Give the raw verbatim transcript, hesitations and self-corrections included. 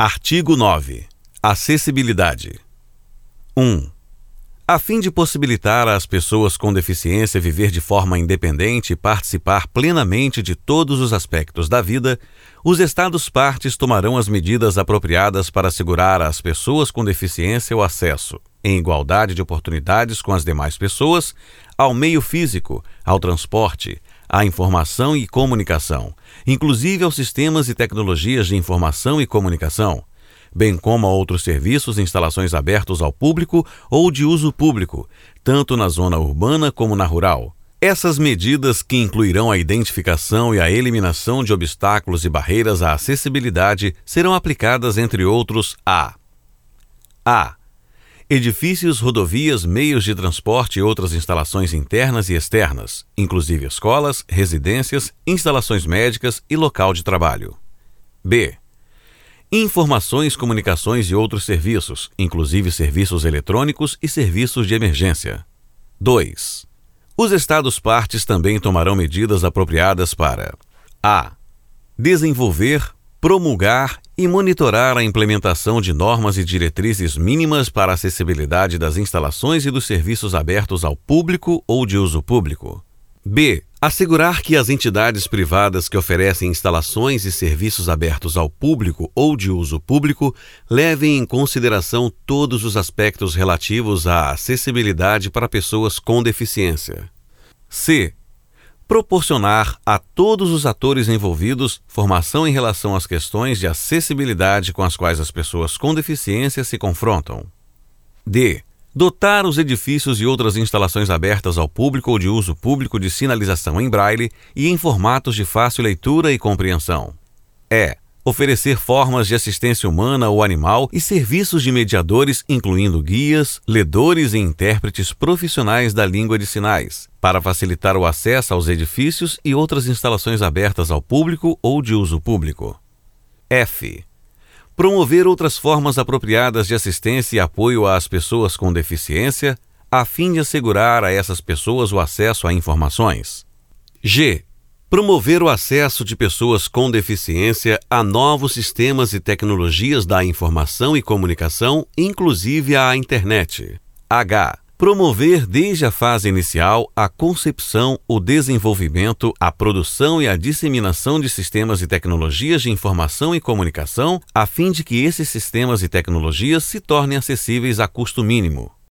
Artigo nove. Acessibilidade. um. A fim de possibilitar às pessoas com deficiência viver de forma independente e participar plenamente de todos os aspectos da vida, os Estados-partes tomarão as medidas apropriadas para assegurar às pessoas com deficiência o acesso, em igualdade de oportunidades com as demais pessoas, ao meio físico, ao transporte, à informação e comunicação, inclusive aos sistemas e tecnologias de informação e comunicação, bem como a outros serviços e instalações abertos ao público ou de uso público, tanto na zona urbana como na rural. Essas medidas, que incluirão a identificação e a eliminação de obstáculos e barreiras à acessibilidade, serão aplicadas, entre outros, a a. Edifícios, rodovias, meios de transporte e outras instalações internas e externas, inclusive escolas, residências, instalações médicas e local de trabalho. b. Informações, comunicações e outros serviços, inclusive serviços eletrônicos e serviços de emergência. dois. Os Estados-partes também tomarão medidas apropriadas para a. Desenvolver, promulgar e monitorar a implementação de normas e diretrizes mínimas para a acessibilidade das instalações e dos serviços abertos ao público ou de uso público. b. Assegurar que as entidades privadas que oferecem instalações e serviços abertos ao público ou de uso público levem em consideração todos os aspectos relativos à acessibilidade para pessoas com deficiência. c. Proporcionar a todos os atores envolvidos formação em relação às questões de acessibilidade com as quais as pessoas com deficiência se confrontam. d. Dotar os edifícios e outras instalações abertas ao público ou de uso público de sinalização em braille e em formatos de fácil leitura e compreensão. E. Oferecer formas de assistência humana ou animal e serviços de mediadores, incluindo guias, ledores e intérpretes profissionais da língua de sinais, para facilitar o acesso aos edifícios e outras instalações abertas ao público ou de uso público. F. Promover outras formas apropriadas de assistência e apoio às pessoas com deficiência, a fim de assegurar a essas pessoas o acesso a informações. G. Promover o acesso de pessoas com deficiência a novos sistemas e tecnologias da informação e comunicação, inclusive à internet. H. Promover desde a fase inicial a concepção, o desenvolvimento, a produção e a disseminação de sistemas e tecnologias de informação e comunicação, a fim de que esses sistemas e tecnologias se tornem acessíveis a custo mínimo.